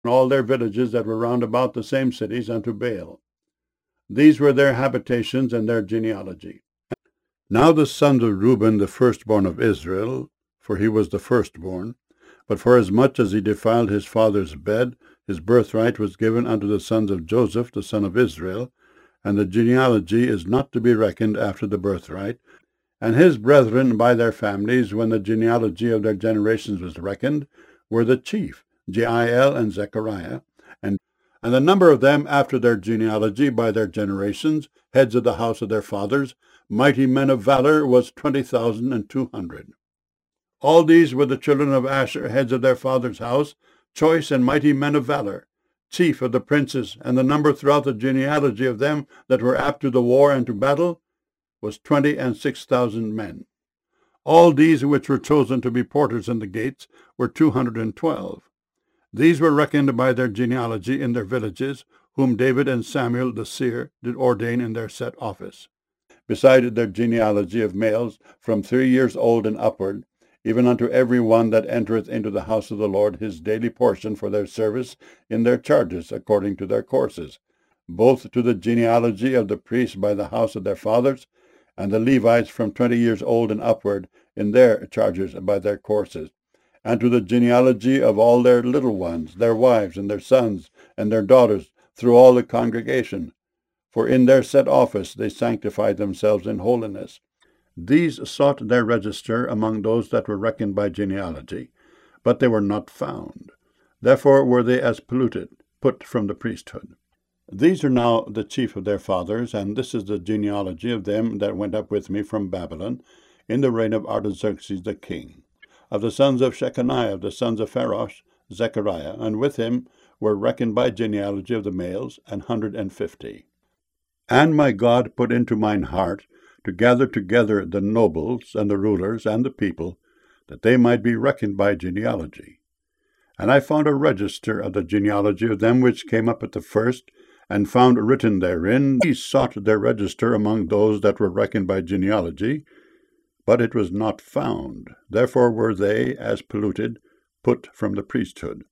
and all their villages that were round about the same cities unto Baal. These were their habitations and their genealogy. Now the sons of Reuben, the firstborn of Israel, for he was the firstborn, but forasmuch as he defiled his father's bed, his birthright was given unto the sons of Joseph, the son of Israel, and the genealogy is not to be reckoned after the birthright. And his brethren by their families, when the genealogy of their generations was reckoned, were the chief, Jeiel and Zechariah, and the number of them after their genealogy by their generations, heads of the house of their fathers, mighty men of valor, was 20,200. All these were the children of Asher, heads of their father's house, choice and mighty men of valor, chief of the princes, and the number throughout the genealogy of them that were apt to the war and to battle was 26,000 men. All these which were chosen to be porters in the gates were 212. These were reckoned by their genealogy in their villages, whom David and Samuel the seer did ordain in their set office. Beside their genealogy of males from 3 years old and upward, even unto every one that entereth into the house of the Lord his daily portion for their service in their charges according to their courses, both to the genealogy of the priests by the house of their fathers, and the Levites from 20 years old and upward in their charges by their courses, and to the genealogy of all their little ones, their wives, and their sons, and their daughters, through all the congregation. For in their set office they sanctified themselves in holiness. These sought their register among those that were reckoned by genealogy, but they were not found. Therefore were they as polluted, put from the priesthood. These are now the chief of their fathers, and this is the genealogy of them that went up with me from Babylon, in the reign of Artaxerxes the king. Of the sons of Shechaniah, of the sons of Pharosh, Zechariah, and with him were reckoned by genealogy of the males 150. And my God put into mine heart to gather together the nobles, and the rulers, and the people, that they might be reckoned by genealogy. And I found a register of the genealogy of them which came up at the first, and found written therein, these sought their register among those that were reckoned by genealogy, but it was not found. Therefore were they, as polluted, put from the priesthood.